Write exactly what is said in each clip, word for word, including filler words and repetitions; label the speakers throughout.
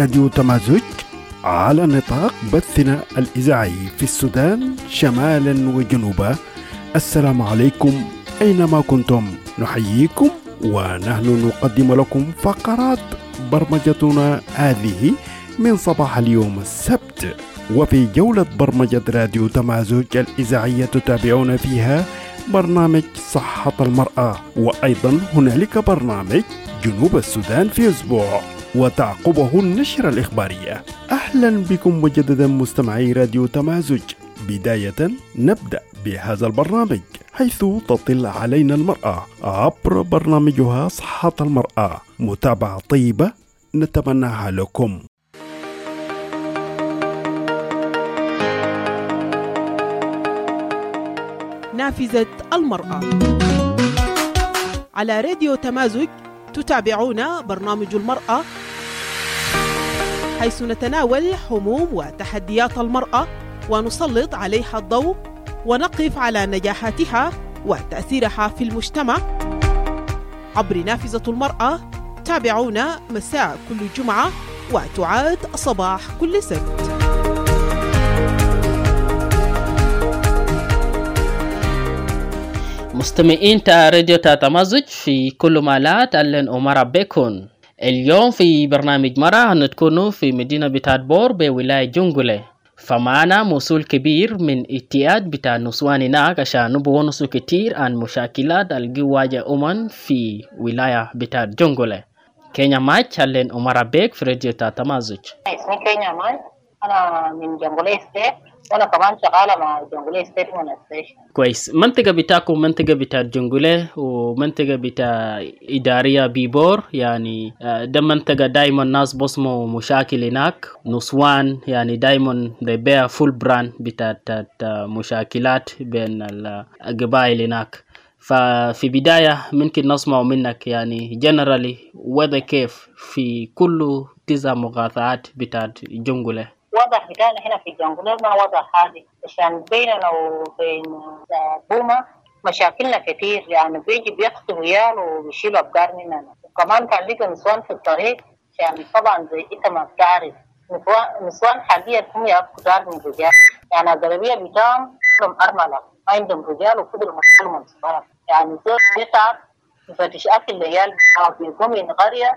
Speaker 1: راديو تمازج على نطاق بثنا الإذاعي في السودان شمالا وجنوبا. السلام عليكم أينما كنتم، نحييكم ونحن نقدم لكم فقرات برمجتنا هذه من صباح اليوم السبت. وفي جولة برمجة راديو تمازج الإذاعية تتابعون فيها برنامج صحة المرأة، وأيضا هنالك برنامج جنوب السودان في أسبوع وتعقبه النشرة الإخبارية. أهلا بكم مجددا مستمعي راديو تمازج. بداية نبدأ بهذا البرنامج حيث تطل علينا المرأة عبر برنامجها صحة المرأة. متابعة طيبة نتمناها لكم.
Speaker 2: نافذة المرأة على راديو تمازج. تتابعون برنامج المرأة حيث نتناول هموم وتحديات المرأة ونسلط عليها الضوء ونقف على نجاحاتها وتأثيرها في المجتمع عبر نافذة المرأة. تابعونا مساء كل جمعة وتعاد صباح كل سبت.
Speaker 3: مستمعين تا راديو تمازج في كل مالات أهلا ومرحبا بكم. اليوم في برنامج مرة هنتكونوا في مدينة بتاعت بور بولاية جنجولة، فمعنا موصول كبير من اتياد بتاع نسوان هناك عشان نبغى نسو كتير عن مشاكلات الجواجة أمن في ولاية بتاعت جنجولة. كينيا ماتش أهلا ومرحبا بك في راديو تمازج.
Speaker 4: اسمي كينيا ماتش، أنا من جنجولة ستيت وانا كمان شغاله مع جنجولة ستيت مونستيشن.
Speaker 3: كويس. منطقه بتاعكم منطقه بتاع جنجولة ومنطقه بتاع اداريه بيبور، يعني ده منطقه دايما ناس بصموا مشاكل هناك. نسوان يعني دايما they bear full brand بتاع مشاكلات بين القبائل هناك. ففي بدايه ممكن نسمع منك يعني جنرالي وضع كيف في كل تسع مقاطعات بتاع جنجولة.
Speaker 4: وضع بتاعنا هنا في جنجولة ما وضع حالي، عشان بيننا وبين بوما مشاكلنا كتير، يعني بيجي بيخطب ريال وبيشيل أبقار مننا. وكمان كان لقى نسوان في الطريق، يعني طبعا زي إنت ما بتعرف نسوان حاليا هم يأكلوا كتار من رجال، يعني الغالبية بتاعهم كلهم أرملة ما عندهم رجال وكلهم مسؤولهم صغار، يعني زي بيتعب يفتش أكل العيال بتاعه بيقوم من قرية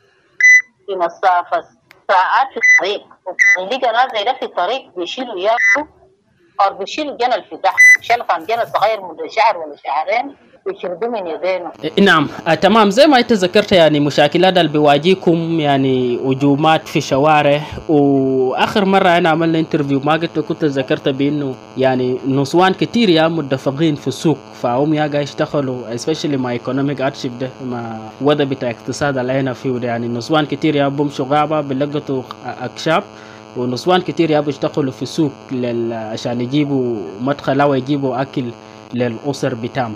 Speaker 4: في مسافة ساعات في الطريق، ولقى ناس زي ده في الطريق بيشيلوا ياكلوا أو بيشيلوا جنل في تحت، شال كان جنل صغير من شعر ولا شعرين ويشردوا من يدينه.
Speaker 3: نعم آه تمام. زي ما انت ذكرت يعني مشاكلات اللي بيواجهكم يعني هجومات في شوارع، واخر مره انا عملنا انترفيو ما قلت كنت ذكرت بانه يعني نسوان كتير يا متدفقين في السوق، فهم يا قاعد يشتغلوا especially مع economic hardship ده مع وضع بتاع اقتصاد اللي هنا فيه، يعني نسوان كتير يا بمشوا غابه بيلقطوا اكشاف، ونسوان كتير يا بيشتغلوا في السوق لل... عشان يجيبوا مدخل او يجيبوا اكل للاسر بتاعهم.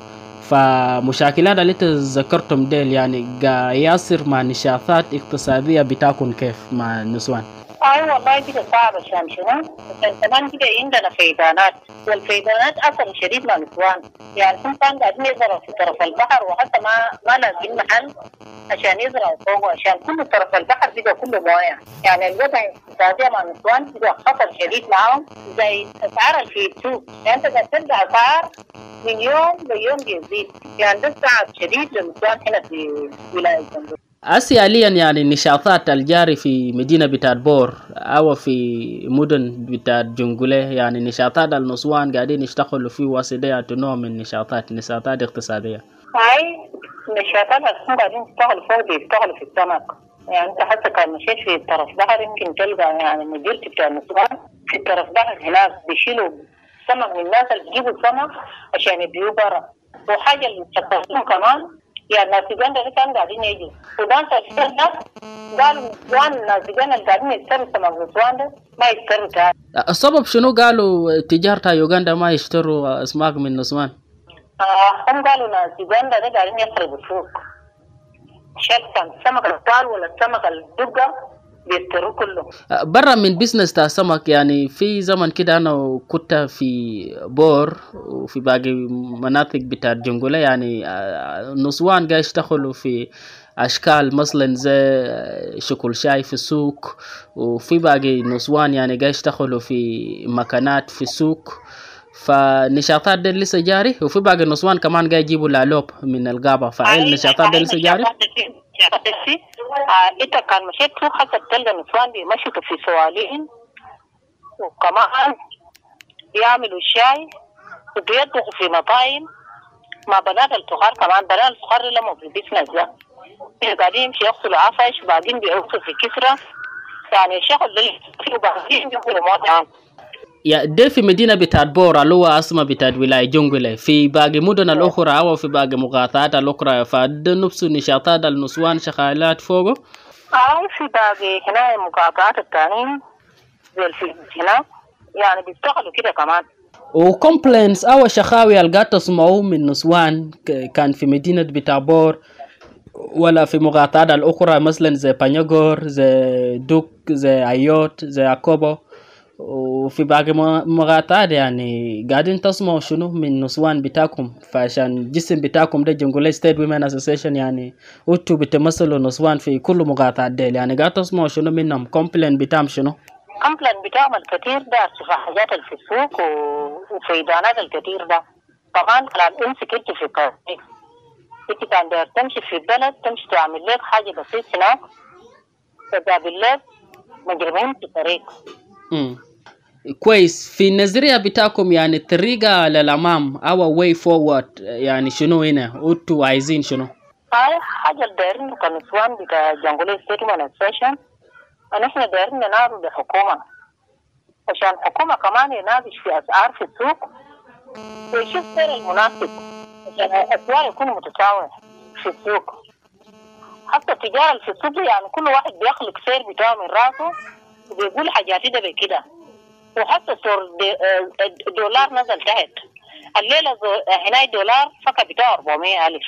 Speaker 3: فمشاكلات اللي ذكرتم ديل يعني يصير مع نشاطات اقتصادية بتاعكم كيف مع النسوان؟
Speaker 4: أي والله كده صعب عشان شنو؟ عشان كمان كده عندنا فيضانات، والفيضانات أثر شديد مع النسوان، يعني هم كانوا قاعدين يزرعوا في طرف البحر وحتى ما ما لاقين محل عشان يزرعوا فوق، عشان كل طرف البحر بقى كله مويه، يعني الوضع الاقتصادي مع النسوان بقى خطر شديد معهم زي أسعار في السوق، يعني أنت قاعد تلقى أسعار من يوم ليوم بيزيد، يعني ده صعب شديد للنسوان هنا في ولاية جنجولة.
Speaker 3: أسياليا يعني النشاطات الجاري في مدينة بتاعت بور أو في مدن بتاعت جنجولة، يعني نشاطات النسوان قاعدين يشتغلوا في واسطة نوع من النشاطات نشاطات اقتصادية.
Speaker 4: هاي النشاطات اللي قاعدين يشتغلوا فوق بيشتغلوا في السمك، يعني أنت حتى كان مشيت في طرف بحر يمكن تلقى يعني مديرتي بتاع النسوان في طرف بحر هناك بيشيلوا سمك من الناس اللي بيجيبوا السمك عشان يبيعوه برا. وحاجة اللي تشتغلوا كمان يعني ناس يوغندا اللي كانوا قاعدين يجوا السودان تشتغل ناس قالوا نسوان ناس يوغندا اللي قاعدين يشتروا سمك نسوان ده ما يشتروا تاني.
Speaker 3: السبب شنو قالوا تجارة يوغندا ما يشتروا أسماك من نسوان؟
Speaker 4: آه هم قالوا ناس يوغندا ده قاعدين يخربوا السوق، شال كان السمك الطال ولا السمك الدقة بيضطروا كله.
Speaker 3: برا من بيزنس تاع سمك، يعني في زمن كده انا كنت في بور وفي باقي مناطق بتاع الجنجولة، يعني آه، نسوان قاعد يشتغلوا في اشكال مثلا زي شكل شاي في السوق، وفي باقي نسوان يعني قاعد يشتغلوا في مكانات في السوق، فالنشاطات دي لسه جاري. وفي باقي النسوان كمان قاعد يجيبوا لالوب من الغابة، فهل النشاطات دي لسه جاري؟
Speaker 4: انت كان مشيت سوق حتى تلقى النسوان بيمشوا في سوالين، وكمان بيعملوا الشاي وبيطبخوا في مطاعم مع بنات الصغار. كمان بنات الصغار لما في البيزنس ده قاعدين يمشي يغسلوا عفش وبعدين بيعوقوا في كسرة، يعني الشغل ده وبعدين يقولوا مطعم.
Speaker 3: يا دي في مدينة بتاعت بورا اللي هو عاصمة بتاعت ولاية جونجلة. في باقي مدن الأخرى أو في باقي مقاطعات الأخرى فده نفس النشاطات النسوان شغالات فوقه؟
Speaker 4: أو في باقي هنا المقاطعات التانيين زي الفلبين هنا يعني بيشتغلوا كده كمان.
Speaker 3: وكومبلينس أو شخاوي اللي قاعد تسمعوه من نسوان كان في مدينة بتاع بور ولا في مقاطعات الأخرى مثلا زي بانيغور زي دوك زي أيوت زي أكوبو وفي باقي مقاطعات، يعني قاعدين تسمعوا شنو من نسوان بتاعكم؟ فعشان جسم بتاعكم ده جنجولي ستيت ويمن اسوسيشن، يعني انتوا بتمثلوا نسوان في كل مقاطعات ديل، يعني قاعد تسمعوا شنو منهم؟ كومبلين بتاعهم شنو؟
Speaker 4: كومبلين بتاعهم الكثير ده في حاجات في السوق وفي إدانات الكثير ده. طبعا لما امسك انت في الطريق انت كان داير تمشي في البلد تمشي تعمل لك حاجه بسيطه هناك تقابل لك مجرمين في الطريق.
Speaker 3: امم كويس. في النظريه بتاعكم يعني الطريقه للامام او واي فورورد يعني شنو هنا؟ انتوا عايزين شنو؟
Speaker 4: هاي حاجه دايرين كنسوان بتاع جنجولي ستيت مانستيشن ان احنا دايرين نناضل بالحكومه عشان الحكومه كمان يناقش في اسعار في السوق ويشوف سعر المناسب عشان الاسعار يكون متساويه في السوق. حتى التجاره في السوق يعني كل واحد بيخلق سعر بتاعه من راسه وبيقول حاجاتي ده بكده. وحتى صور الدولار نزل تحت الليله هنا الدولار فقط بتاعه أربعمية ألف.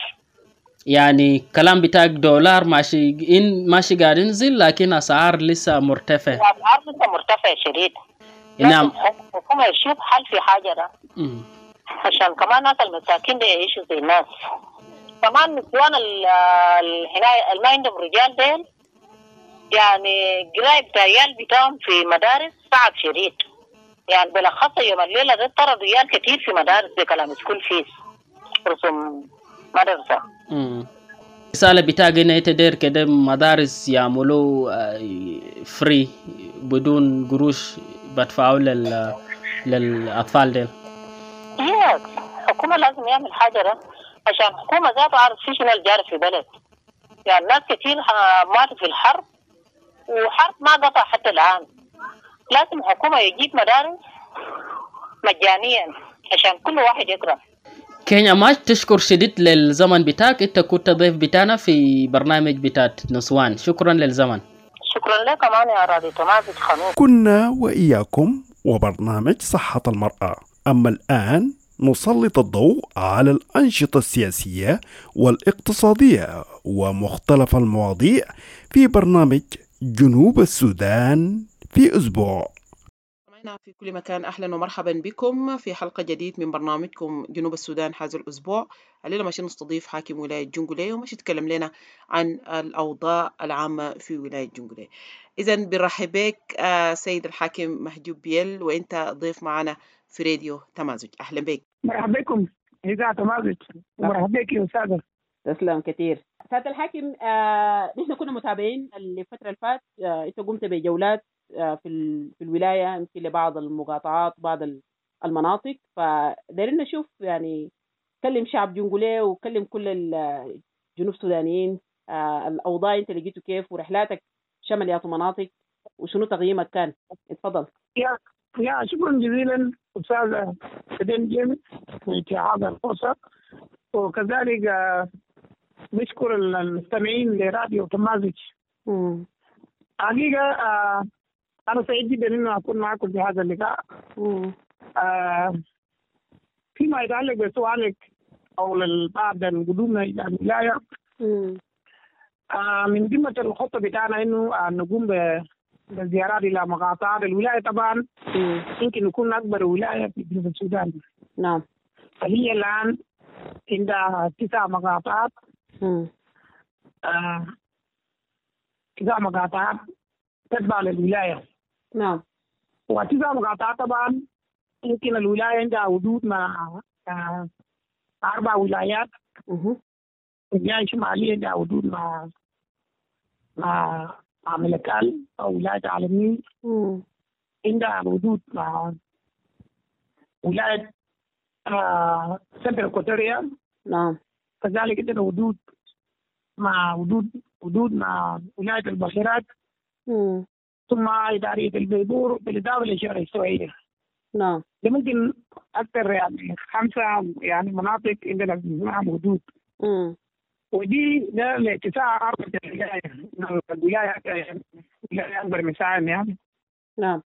Speaker 3: يعني كلام بتاعك دولار ماشي إن ماشي قاعد ينزل لكن أسعار لسه مرتفع.
Speaker 4: أسعار لسه مرتفع شديد.
Speaker 3: نعم.
Speaker 4: الحكومة يشوف حل في حاجة ده.
Speaker 3: م.
Speaker 4: عشان كمان ناس المساكين دي يعيشوا زي الناس. كمان نسوان هنا اللي ما عندهم رجال ديل يعني قراية بتاع عيال بتاعهم في مدارس صعب شديد. يعني بلخص يوم الليلة ده ترى رجال كتير في مدارس بكلام سكول فيس رسوم مدرسة.
Speaker 3: امم رسالة بتاعي إن يتدير كده مدارس يعملوا فري بدون قروش بدفعوا لل للأطفال ديل.
Speaker 4: يس الحكومة لازم يعمل حاجة ده عشان الحكومة ذاتها عارف في شنو الجاري في بلد. يعني ناس كتير ماتوا في الحرب وحرب ما قطع حتى الآن. لازم الحكومة يجيب مدارس مجانيا عشان كل واحد يقرأ.
Speaker 3: كينيا ماش تشكر شديد للزمن بتاعك. انت كنت ضيف بتاعنا في برنامج بتاعت نسوان. شكرا للزمن.
Speaker 4: شكرا لك كمان يا رادي تمازج خميس.
Speaker 1: كنا وإياكم وبرنامج صحة المرأة. أما الآن نسلط الضوء على الأنشطة السياسية والاقتصادية ومختلف المواضيع في برنامج جنوب السودان في أسبوع.
Speaker 2: في كل مكان أهلا ومرحبا بكم في حلقة جديد من برنامجكم جنوب السودان هذا الأسبوع. الليلة ماشي نستضيف حاكم ولاية جنجولي وماشي يتكلم لنا عن الأوضاع العامة في ولاية جنجولي. إذن برحب بك آه سيد الحاكم مهجوب بيل وإنت ضيف معنا في راديو تمازج. أهلا بك.
Speaker 5: مرحبا بكم إذاعة تمازج ومرحبا بك يا أستاذ.
Speaker 3: تسلم كثير سيد الحاكم. آه نحن كنا متابعين الفترة اللي فات. آه أنت قمت بجولات في في الولاية يمكن لبعض المقاطعات بعض المناطق، فدارين نشوف يعني كلم شعب جنجولي وكلم كل الجنوب السودانيين آه الأوضاع أنت لقيته كيف ورحلاتك شمليات مناطق وشنو تقييمك كان؟ اتفضل.
Speaker 5: يا يا شكرا جزيلا أستاذ سدين جيمس في هذا الفرصة، وكذلك آه نشكر المستمعين لراديو تمازج. حقيقة آه أنا سعيد جدا إنه أكون معكم في هذا اللقاء. آه فيما يتعلق بسؤالك أو بعد القدوم إلى الولاية، آه من ضمن الخطة بتاعنا إنه آه نقوم بالزيارات إلى مقاطعات الولاية. طبعا يمكن نكون أكبر ولاية في جنوب السودان.
Speaker 6: نعم.
Speaker 5: فهي الآن عندها تسع مقاطعات. آه تسع مقاطعات تتبع للولاية.
Speaker 6: نعم.
Speaker 5: وتسع مقاطعات طبعا يمكن الولاية عندها حدود مع آه أربع ولايات. الجهة الشمالية عندها حدود مع مع مع ملكال أو ولاية عالمين. عندها حدود مع ولاية آه سنتر إكواتوريا.
Speaker 6: نعم.
Speaker 5: كذلك عندنا حدود مع حدود حدود مع ولاية البحيرات. ثم إدارية البيبور بالإضافة للشارع السوية.
Speaker 6: نعم.
Speaker 5: ممكن أكثر يعني خمسة يعني مناطق عندنا معهم حدود. ودي ده لاتساع أرض الولاية. الولاية الولاية أكبر مساحة يعني.
Speaker 6: نعم.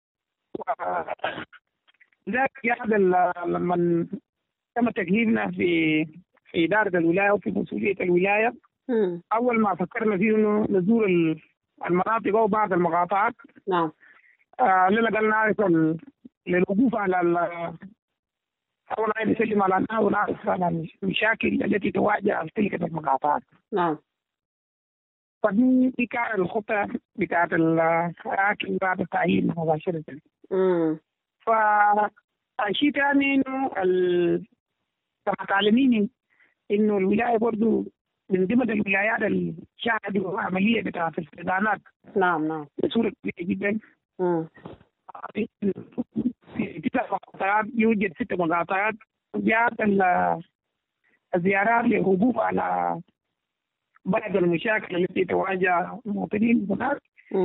Speaker 5: ذاك يحدث لما تم تكليفنا في في إدارة الولاية وفي مسؤولية الولاية.
Speaker 6: مم.
Speaker 5: أول ما فكرنا فيه إنه نزور المناطق أو بعض المقاطعات.
Speaker 6: نعم.
Speaker 5: آه لنا قال نعرف للوقوف على أول عايز نسلم على الناس ونعرف على المشاكل التي تواجه تلك المقاطعات.
Speaker 6: نعم.
Speaker 5: فدي دي كانت الخطة بتاعت الحاكم بعد التعيين مباشرة.
Speaker 6: امم
Speaker 5: فشيء ثاني إنه كما تعلميني إنه الولاية برضو من ضمن الولايات اللي شهدوا عملية بتاعت الفيضانات.
Speaker 6: نعم نعم.
Speaker 5: بصورة كبيرة جدا.
Speaker 6: امم
Speaker 5: في تسع مقاطعات يوجد ست مقاطعات جاءت الزيارات للوقوف على بعض المشاكل التي تواجه المواطنين هناك.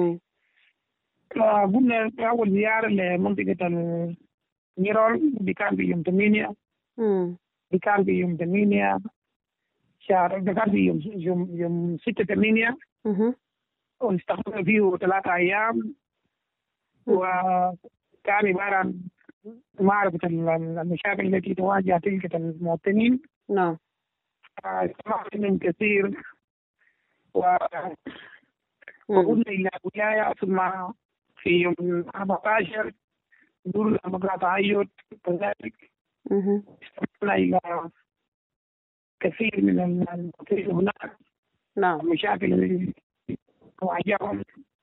Speaker 5: قلنا أول زيارة لمنطقة النيرول دي كان في يوم ثمانية. دي كان في يوم ثمانية شهر ده كان في يوم يوم يوم ستة ثمانية. واستخدمنا فيه ثلاثة أيام. وكان عبارة عن معرفة المشاكل التي تواجه تلك المواطنين.
Speaker 6: نعم.
Speaker 5: استمعت منهم كثير و وقلنا إلى ولاية. ثم في يوم أربعة عشر دور المقاطعية كذلك استمعنا إلى كثير من المواطنين هناك.
Speaker 6: نعم.
Speaker 5: المشاكل التي تواجههم.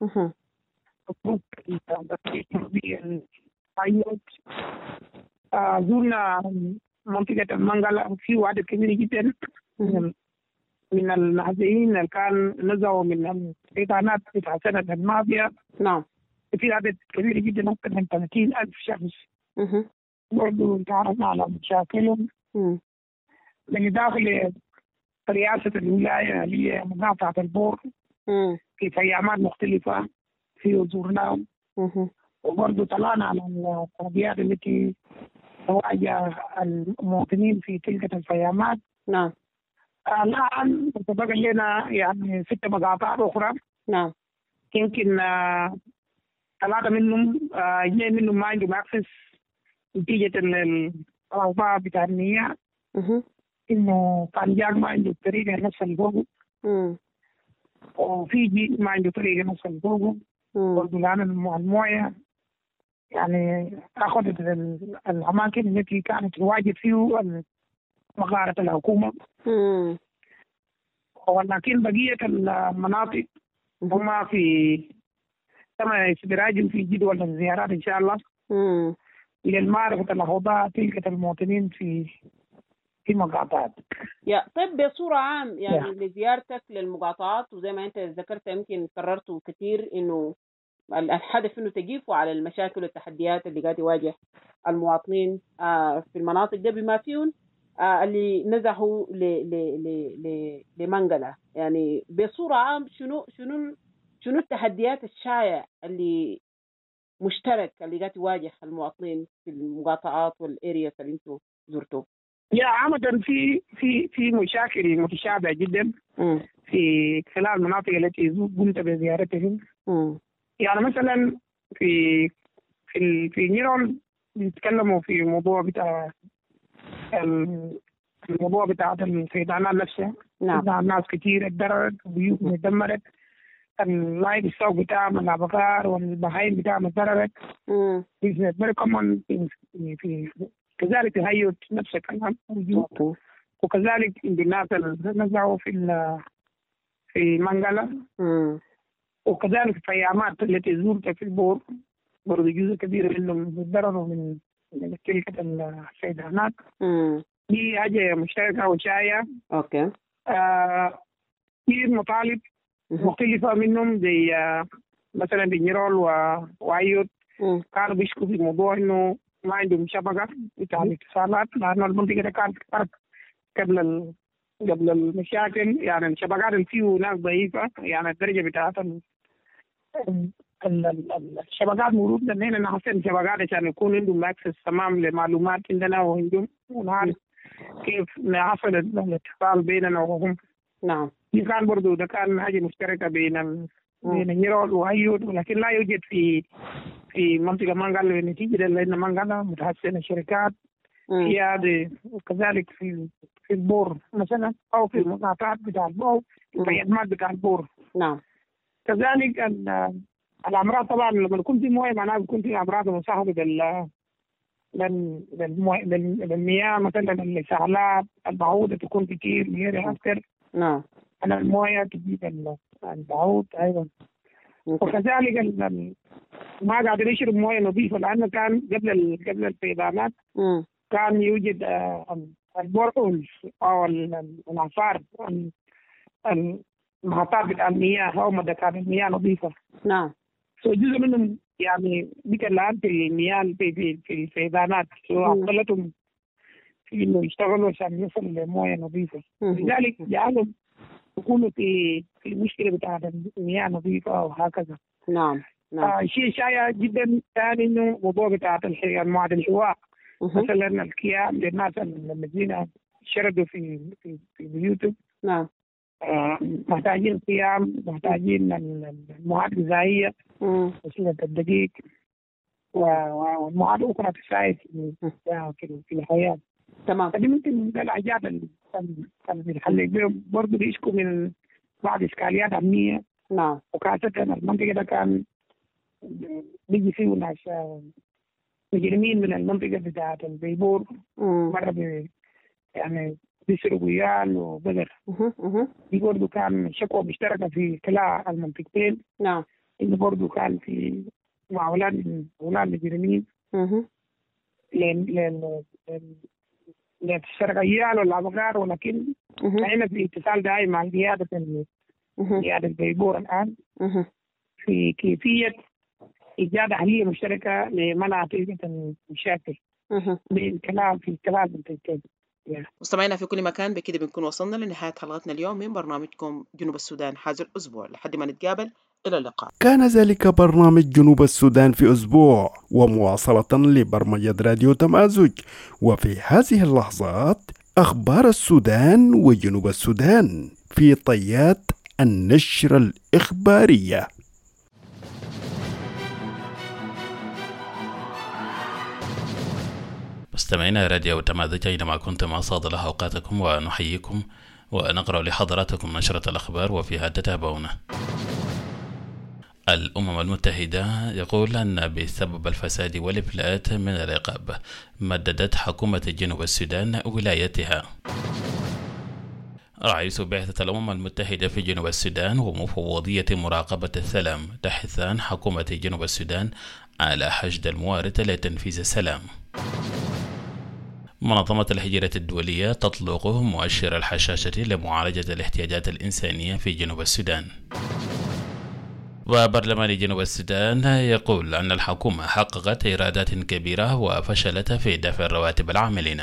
Speaker 5: زرنا منطقة المنغلا في عدد كبير جدا من النازحين اللي كان نزعوا من الفيضانات بتاع السنة الماضية.
Speaker 6: نعم.
Speaker 5: في عدد كبير جدا أكثر من ثلاثين ألف شخص. برضو تعرفنا على مشاكلهم. بالإضافة لرئاسة الولاية اللي هي مقاطعة البور في خيامات مختلفة في زورناهم. وبرضو طلعنا على التربيات التي تواجه المواطنين في تلك الخيامات.
Speaker 6: نعم.
Speaker 5: الآن تبقى لنا يعني ست مقاطعات أخرى.
Speaker 6: نعم.
Speaker 5: يمكن ثلاثة منهم اثنين منهم ما عندهم أكسس نتيجة الأوضاع بتاع المياه. إنه طنجان ما عنده طريقة نفس الفوق. وفي جي ما عنده طريقة نفس الفوق. برضو الآن الموية يعني أخذت الأماكن التي كانت تواجد فيه مغارة الحكومة. ولكن بقية المناطق هم في تم استدراجهم في جدول الزيارات إن شاء الله للمعرفة الأوضاع تلك المواطنين في في مقاطعات.
Speaker 6: يا طيب بصورة عام يعني yeah. لزيارتك للمقاطعات وزي ما أنت ذكرت يمكن كررته كثير إنه الهدف إنه تجيفوا على المشاكل والتحديات اللي قاعد يواجه المواطنين في المناطق دي بما فيهم اللي نزحوا لمنغلا. يعني بصورة عام شنو شنو شنو التحديات الشائعة اللي مشترك اللي قاعد يواجه المواطنين في المقاطعات والارياس اللي انتم زرتوه؟
Speaker 5: يا عامة في في في مشاكل متشابهة جدا م. في خلال المناطق التي قمت بزيارتهم. م. يعني مثلا في في في نيرول بيتكلموا في موضوع بتاع الموضوع بتاع الفيضانات نفسها.
Speaker 6: نعم.
Speaker 5: ناس كتير اتضررت وبيوتهم اتدمرت، اللايف ستوك بتاعهم الأبقار والبهايم بتاعهم اتضررت. very common في في كذلك تهيؤ نفس الكلام موجود. وكذلك الناس اللي نزعوا في في منغلا، وكذلك الفيامات التي زورتها في البور برضه جزء كبير منهم تضرروا من من تلك الفيضانات. دي حاجة مشتركة وشاية.
Speaker 6: اوكي.
Speaker 5: آه في مطالب مختلفة منهم زي آه مثلا بنيرول وعيوت كانوا بيشكوا في موضوع انه ما عندهم شبكة بتاع الاتصالات، لأنه المنطقة كانت قبل ال... قبل المشاكل، يعني الشبكات اللي فيه ناس ضعيفة، يعني الدرجة بتاعت ال... ال... ال... الشبكات موجود لنا نحسن الشبكات عشان يكون عندهم اكسس تمام لمعلومات عندنا وعندهم، ونعرف كيف نحصل الاتصال بيننا وهم.
Speaker 6: نعم.
Speaker 5: دي كان برضو ده كان حاجة مشتركة بين ال... بين النيرول وهيود، ولكن لا يوجد في في منطقة منغلا نتيجة لأن منغلا متحسنة الشركات في هذه، وكذلك في في البور مثلا أو في المقاطعات بتاع البور، في الخدمات بتاع البور.
Speaker 6: نعم.
Speaker 5: كذلك الأمراض طبعا لما يكون في مويه معناها بيكون في أمراض مصاحبة بال بالمياه، مثلا السهلات البعوضة تكون كتير غير أكثر.
Speaker 6: نعم.
Speaker 5: أنا المويه تجيب البعوض أيضا. وكذلك ما قادر يشرب مويه نظيفة، لأنه كان قبل قبل الفيضانات كان يوجد البورهولز أو الآثار المحطات بتاع المياه أو مدخلات المياه نظيفة.
Speaker 6: نعم.
Speaker 5: جزء منهم يعني بك الآن في المياه في في في الفيضانات وعطلتهم في إنه يشتغلوا عشان يصل لمويه نظيفة. لذلك جعلهم يكونوا في في المشكلة بتاعت المياه نظيفة وهكذا.
Speaker 6: نعم. نعم.
Speaker 5: آه شيء شائع جدا ثاني إنه موضوع بتاعت المواد الهواء. مثلا الكيام للناس الذين شردوا في في في بيوتهم.
Speaker 6: نعم.
Speaker 5: آه محتاجين قيام، محتاجين المواد الغذائية مثل الدقيق والمواد الأخرى تساعد في في الحياة.
Speaker 6: تمام.
Speaker 5: فدي ممكن من الحاجات اللي بنحل بهم برضه بيشكوا من بعض إشكاليات أمنية.
Speaker 6: نعم.
Speaker 5: وخاصة المنطقة ده كان بيجي فيه ناس مجرمين من المنطقة بتاعت البيبور مرة يعني بيسرقوا عيال وبقر. دي برضه كان شكوى مشتركة في كلا المنطقتين.
Speaker 6: نعم.
Speaker 5: إنه برضه كان في مع أولاد أولاد مجرمين لين لين لين تسرق عيال ولا بقر، ولكن احنا في اتصال دائم مع قيادة قيادة البيبور الآن في كيفية إيجاد أهلية مشتركة لمنع تلك المشاكل بين كلام في كلام منطقتين.
Speaker 2: مستمعينا في كل مكان، بكده بنكون وصلنا لنهاية حلقتنا اليوم من برنامجكم جنوب السودان هذا الأسبوع. لحد ما نتقابل، إلى اللقاء.
Speaker 1: كان ذلك برنامج جنوب السودان في أسبوع، ومواصلة لبرمجة راديو تمازج. وفي هذه اللحظات أخبار السودان وجنوب السودان في طيات النشر الإخبارية.
Speaker 7: مستمعينا راديو تمازج أينما كنتم أسعد الله أوقاتكم، ونحييكم ونقرأ لحضراتكم نشرة الأخبار وفيها تتابعون. الأمم المتحدة يقول أن بسبب الفساد والإفلات من العقاب مددت حكومة جنوب السودان ولايتها. رئيس بعثة الأمم المتحدة في جنوب السودان ومفوضية مراقبة السلام تحثان حكومة جنوب السودان على حشد الموارد لتنفيذ السلام. منظمة الهجرة الدولية تطلق مؤشر الحشاشة لمعالجة الاحتياجات الإنسانية في جنوب السودان. وبرلمان جنوب السودان يقول أن الحكومة حققت إيرادات كبيرة وفشلت في دفع رواتب العاملين.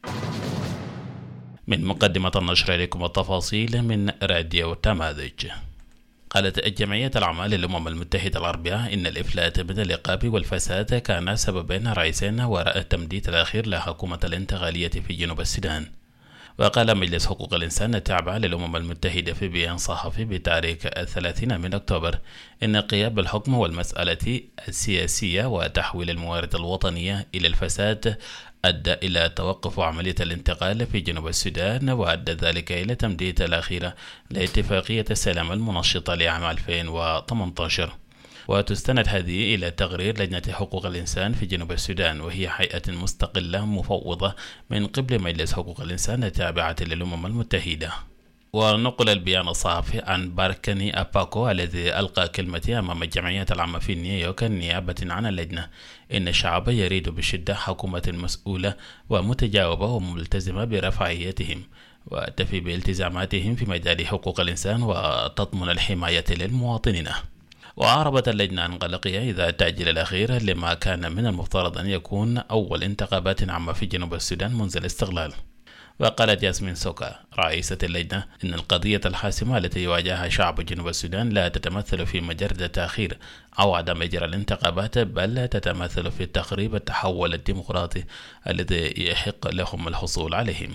Speaker 7: من مقدمة النشر إليكم التفاصيل من راديو تمازج. قالت جمعية الأعمال الأمم المتحدة الأربعاء إن الإفلات من العقاب والفساد كان سببين رئيسين وراء التمديد الأخير لحكومة الانتقالية في جنوب السودان. وقال مجلس حقوق الإنسان التابع للأمم المتحدة في بيان صحفي بتاريخ الثلاثين من أكتوبر إن قيام الحكم والمسألة السياسية وتحويل الموارد الوطنية إلى الفساد أدى إلى توقف عملية الانتقال في جنوب السودان، وأدى ذلك إلى تمديد الأخيرة لاتفاقية السلام المنشطة لعام ألفين وثمانية عشر. وتستند هذه إلى تقرير لجنة حقوق الإنسان في جنوب السودان، وهي هيئة مستقلة مفوضة من قبل مجلس حقوق الإنسان التابعة للأمم المتحدة. ونقل البيان الصحفي عن باركني أباكو الذي ألقى كلمته أمام الجمعية العامة في نيويورك نيابة عن اللجنة إن الشعب يريد بشدة حكومة مسؤولة ومتجاوبة وملتزمة برفاهيتهم وتفي بالتزاماتهم في مجال حقوق الإنسان وتضمن الحماية للمواطنين. وأعربت اللجنة عن قلقها إذا تأجيل الأخير لما كان من المفترض أن يكون أول انتخابات عامة في جنوب السودان منذ الاستقلال. وقالت ياسمين سوكا رئيسة اللجنة إن القضية الحاسمة التي يواجهها شعب جنوب السودان لا تتمثل في مجرد تأخير أو عدم إجراء الانتخابات، بل تتمثل في تخريب التحول الديمقراطي الذي يحق لهم الحصول عليهم.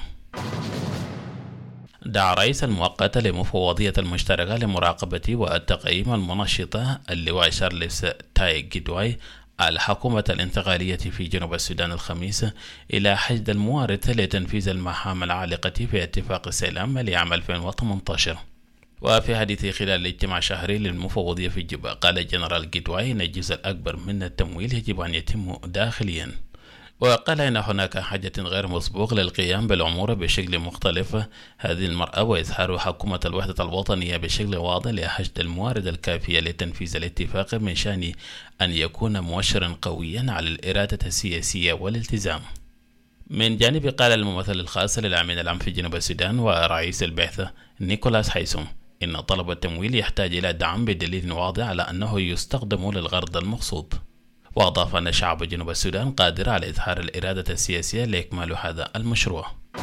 Speaker 7: دعا رئيس المؤقت لمفوضية المشتركة لمراقبة والتقييم المنشطة اللواء شارلس تاي جدواي الحكومة الانتقالية في جنوب السودان الخميس إلى حشد الموارد لتنفيذ المهام العالقة في اتفاق السلام لعام ألفين وثمانية عشر. وفي حديثه خلال الاجتماع الشهري للمفوضية في جوبا، قال الجنرال جدواي أن الجزء الأكبر من التمويل يجب أن يتم داخليا. وقال إن هناك حاجة غير مسبوق للقيام بالأمور بشكل مختلف هذه المرة، وإظهار حكومة الوحدة الوطنية بشكل واضح لحشد الموارد الكافية لتنفيذ الاتفاق من شأن أن يكون مؤشرا قويا على الإرادة السياسية والالتزام. من جانب قال الممثل الخاص للأمين العام في جنوب السودان ورئيس البعثة نيكولاس حيسوم إن طلب التمويل يحتاج إلى دعم بدليل واضح على أنه يستخدم للغرض المقصود. وأضاف أن شعب جنوب السودان قادر على إظهار الإرادة السياسية لإكمال هذا المشروع.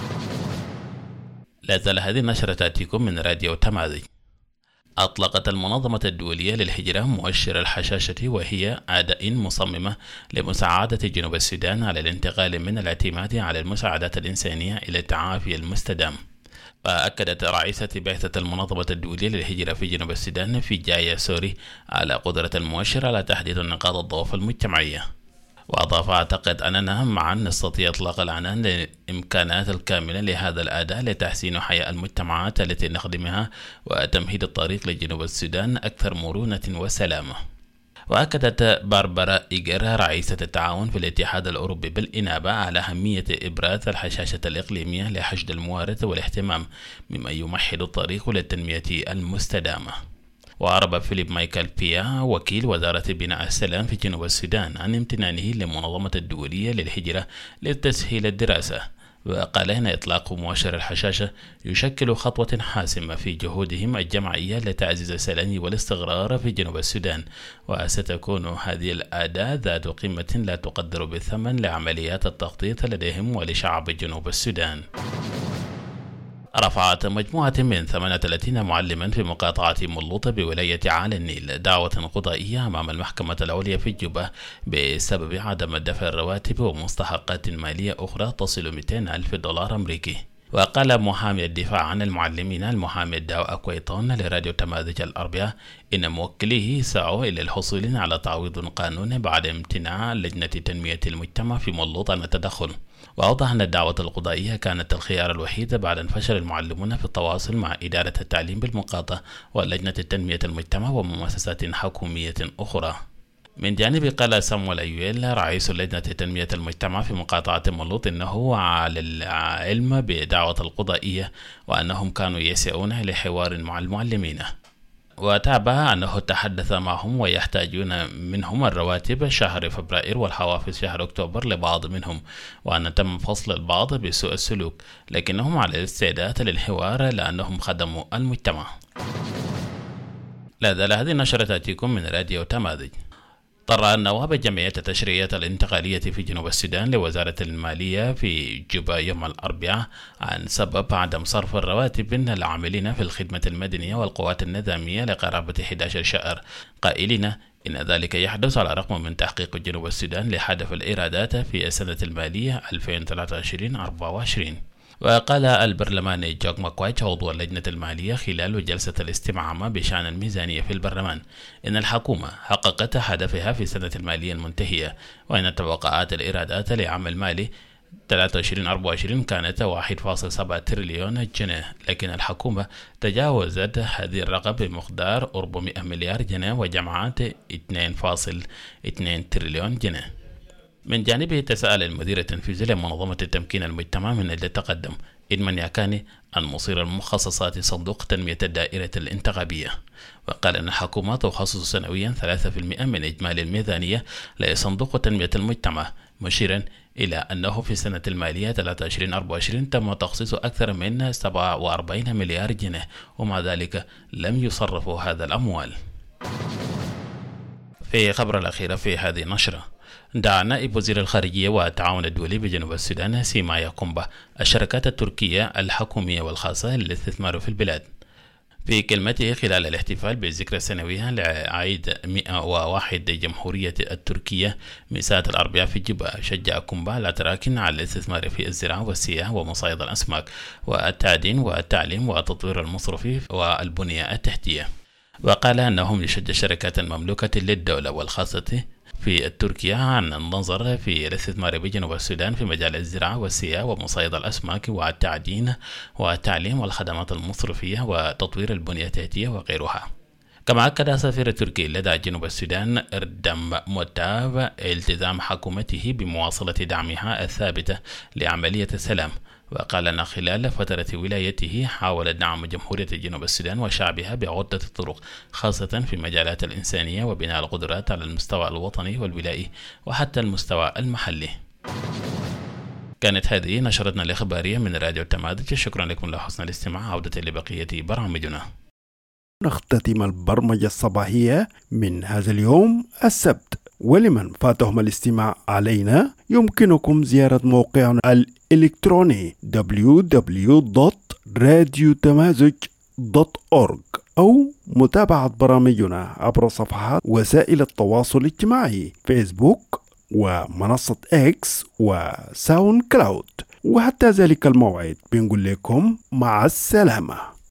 Speaker 7: لا زال هذه النشرة تأتيكم من راديو تماذج. أطلقت المنظمة الدولية للهجرة مؤشر الحشاشة، وهي أداة مصممة لمساعدة جنوب السودان على الانتقال من الاعتماد على المساعدات الإنسانية إلى التعافي المستدام. وأكدت رئيسة بعثة المنظمة الدولية للهجرة في جنوب السودان في جاية سوري على قدرة المؤشر على تحديد نقاط الضعف المجتمعية. وأضاف: أعتقد أننا معا نستطيع إطلاق العنان للإمكانات الكاملة لهذا الأداء لتحسين حياة المجتمعات التي نخدمها وتمهيد الطريق لجنوب السودان أكثر مرونة وسلامة. وأكدت باربرا إيجر رئيسة التعاون في الاتحاد الأوروبي بالإنابة على أهمية إبراز الحشاشة الإقليمية لحشد الموارد والاهتمام، مما يمهد الطريق للتنمية المستدامة. وأعرب فيليب مايكل بيا وكيل وزارة بناء السلام في جنوب السودان عن امتنانه للمنظمة الدولية للهجرة لتسهيل الدراسة، وقال إن إطلاق مؤشر الحشاشة يشكل خطوة حاسمة في جهودهم الجماعية لتعزيز السلام والاستقرار في جنوب السودان، وستكون هذه الأداة ذات قيمة لا تقدر بالثمن لعمليات التخطيط لديهم ولشعب جنوب السودان. رفعت مجموعة من ثمانية وثلاثين معلما في مقاطعة ملوطة بولاية عالي النيل دعوة قضائية أمام المحكمة العليا في جوبا بسبب عدم دفع الرواتب ومستحقات مالية أخرى تصل مئتين ألف دولار أمريكي. وقال محامي الدفاع عن المعلمين المحامي داو أكويتون لراديو تماذج الأربعاء إن موكليه سعوا إلى الحصول على تعويض قانوني بعد امتناع لجنة تنمية المجتمع في ملوط عن التدخل. وأوضح أن الدعوة القضائية كانت الخيار الوحيد بعد أن فشل المعلمون في التواصل مع إدارة التعليم بالمقاطعة ولجنة تنمية المجتمع ومؤسسات حكومية أخرى. من جانب قال سامويل أيويل رئيس لجنة تنمية المجتمع في مقاطعة ملوط إنه على العلم بدعوة القضائية وأنهم كانوا يسعون لحوار مع المعلمين. وتابع أنه تحدث معهم ويحتاجون منهم الرواتب شهر فبراير والحوافز شهر أكتوبر لبعض منهم، وأن تم فصل البعض بسوء السلوك، لكنهم على الاستعداد للحوار لأنهم خدموا المجتمع. لا زال هذه النشرة تأتيكم من راديو تماذج. اضطر النواب الجمعية التشريعية الانتقالية في جنوب السودان لوزارة المالية في جوبا يوم الأربعاء عن سبب عدم صرف الرواتب العاملين في الخدمة المدنية والقوات النظامية لقرابة أحد عشر شهر، قائلين إن ذلك يحدث على الرغم من تحقيق جنوب السودان لحذف الإيرادات في السنة المالية ألفين وثلاثة وعشرين أربعة وعشرين. وقال البرلماني جوك ماكوايتش عضو اللجنة المالية خلال جلسة الاستماع بشأن الميزانية في البرلمان إن الحكومة حققت هدفها في السنة المالية المنتهية، وإن توقعات الإيرادات لعام المالي ثلاثة وعشرين أربعة وعشرين كانت واحد فاصلة سبعة تريليون جنيه، لكن الحكومة تجاوزت هذه الرقم بمقدار أربعمائة مليار جنيه وجمعت اثنين فاصلة اثنين تريليون جنيه. من جانبه تساءل المدير التنفيذي لمنظمة التمكين المجتمع من أجل التقدم إدمان ياكاني عن مصير المخصصات صندوق تنمية الدائرة الانتخابية، وقال أن الحكومة تخصص سنويا ثلاثة بالمئة من إجمالي الميزانية لصندوق تنمية المجتمع، مشيرا إلى أنه في السنة المالية ثلاثة وعشرين أربعة وعشرين تم تخصيص أكثر من سبعة وأربعين مليار جنيه، ومع ذلك لم يصرفوا هذا الأموال. في خبر الأخيرة في هذه النشرة، دعا نائب وزير الخارجية والتعاون الدولي بجنوب السودان سيما ياكومبا الشركات التركية الحكومية والخاصة للاستثمار في البلاد. في كلمته خلال الاحتفال بالذكرى السنوية لعيد مئة وواحد جمهورية التركية مساء الأربعاء في جوبا، شجع كومبا على تراكن على الاستثمار في الزراعة والسياحة ومصايد الأسماك والتعدين والتعليم وتطوير المصرفي والبنية التحتية، وقال أنهم يشجع الشركات المملوكة للدولة والخاصة في تركيا عن النظر في الاستثمار بجنوب السودان في مجال الزراعة والسياحة ومصايد الأسماك والتعدين والتعليم والخدمات المصرفية وتطوير البنية التحتية وغيرها. كما أكد السفير التركي لدى جنوب السودان إردم متاب التزام حكومته بمواصلة دعمها الثابتة لعملية السلام، وقال أن خلال فترة ولايته حاول دعم جمهورية جنوب السودان وشعبها بعدة الطرق، خاصة في المجالات الإنسانية وبناء القدرات على المستوى الوطني والولائي وحتى المستوى المحلي. كانت هذه نشرتنا الإخبارية من راديو التمادج، شكرا لكم لحسن الاستماع. عودة لبقية برامجنا.
Speaker 1: نختتم البرمجة الصباحية من هذا اليوم السبت، ولمن فاتهم الاستماع علينا يمكنكم زيارة موقعنا الإلكتروني دبليو دبليو دوت راديو تمازج دوت أورج أو متابعة برامجنا عبر صفحات وسائل التواصل الاجتماعي فيسبوك ومنصة إكس وساوند كلاود. وحتى ذلك الموعد بنقول لكم مع السلامة.